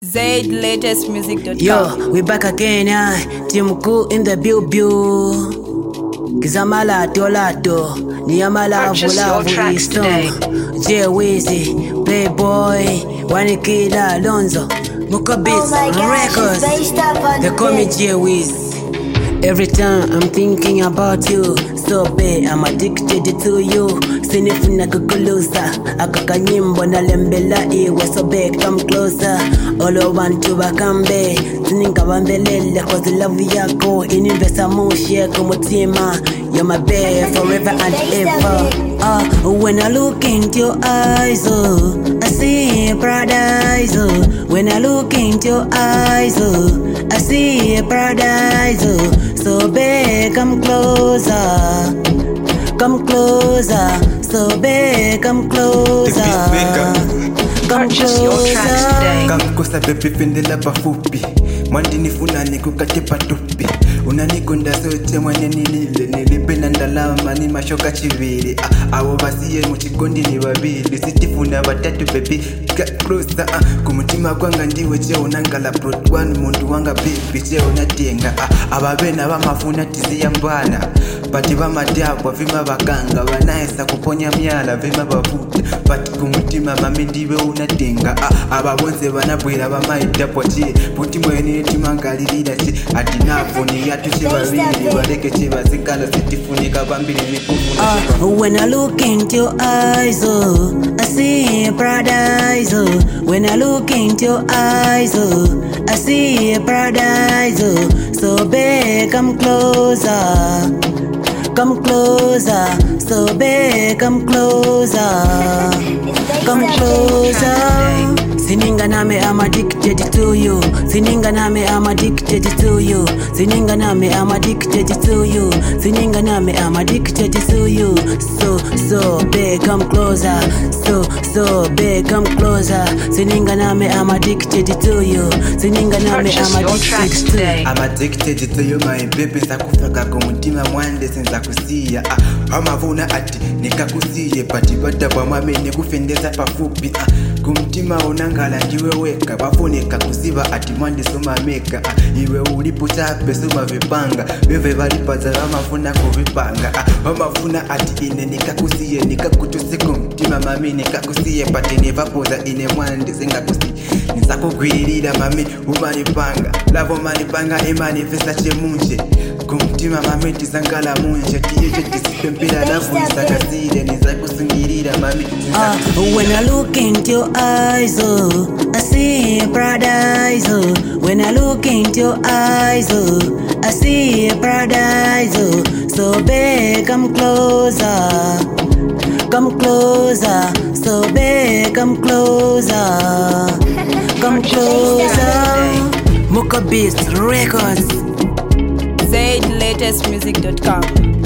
ZLatestmusic.com. Yo, we back again, Team Cool in the build. Kizamala Tolato, Niamala Vula Stone, J Weezy, Playboy, Wanikila Alonso, Mukabis Records. They call me J Weezy. Every time I'm thinking about you, so bad I'm addicted to you. Sinifuna kukulusa, akakanyimbo na lembela iwe so bad come closer. All I want to bakambe, sininga bambelele cause the love yako ininvesa mushie kumutima. You're my babe forever and ever. When I look into your eyes, I see paradise. When I look into your eyes, I see paradise. So babe, come closer, come closer. So babe, come closer, come closer. Kamkosa baby fendela bafupi, mwandini funani kukate patupi. Unanigonda sote mwane nilipenda ndalama ni mashoka chiviri. Awo basiye muchikondi ni babili, sitifuna batatu baby closer. Kumutima kwanga ndiwe cheo nangala plot one mundu wanga baby cheo natenga. Ababena bamafuna tiziya mbwana, bati bamadabwa vima bakanga banaesa kuponya myala vima bavuta. Bati kumutima mami ndiwe unatenga. Ababonze banabwira bamaita pochi, puti mwene timangalirira chi atinavuni yatuche babiri bareke chibazikala sitifunika bambiri mikufuna. When I look into your eyes, I see paradise. When I look into your eyes, I see paradise. So babe, come closer, come closer. So babe, come closer, come closer. Sininga name, I'm addicted to you. Sininga name, I'm addicted to you. Sininga name, I'm addicted to you. Sininga name, I'm addicted to you. So babe, come closer. So babe, come closer. Sininga name, I'm addicted to you. Sininga name, I'm addicted to you. I'm addicted to you, my baby. Sakufaka kumutima mwande senza kusia. Amavuna ati nikakusiye pati bada kwa mame nekufendeza pafupi. Kumutima unangala ndiwe weka bafoneka kusiba ati mwande soma meka. Iwe ulipo chape soma vipanga beve balipaza bamafuna kuvipanga. Bamafuna ati ine nikakusiye nikakutuse kumutima mami nikakusiye pati nevapoza ine mwande senga kusiye. Nisakugwirira mami umanipanga lavo manipanga emanifesta chemunje. Kumutima mami tizangala munje tiyeje tisipempira lavu isakasire nizakusungirira mami. When I look into your eyes, I see paradise. When I look into your eyes, I see paradise. So babe, come closer, come closer. So babe, come closer, come closer. Mukabis Records. ZLatestmusic.com.